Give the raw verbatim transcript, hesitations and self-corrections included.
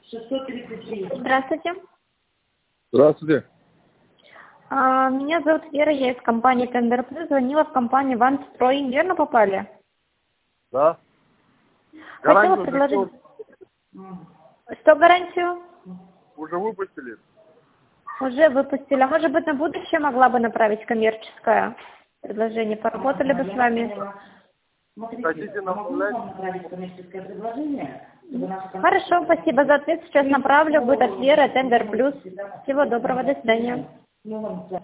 Здравствуйте. Здравствуйте. А, Меня зовут Вера, я из компании Тендер Плюс. Звонила в компанию Ванстрой. Верно попали? Да. Хотела Гарантию предложить... закон Что гарантию? уже выпустили. Уже выпустили. А может быть, на будущее могла бы направить коммерческое предложение? Поработали бы с вами? Хотите направлять? Хорошо, спасибо за ответ. Сейчас направлю. Будет от Веры, Тендер Плюс. Всего доброго, до свидания.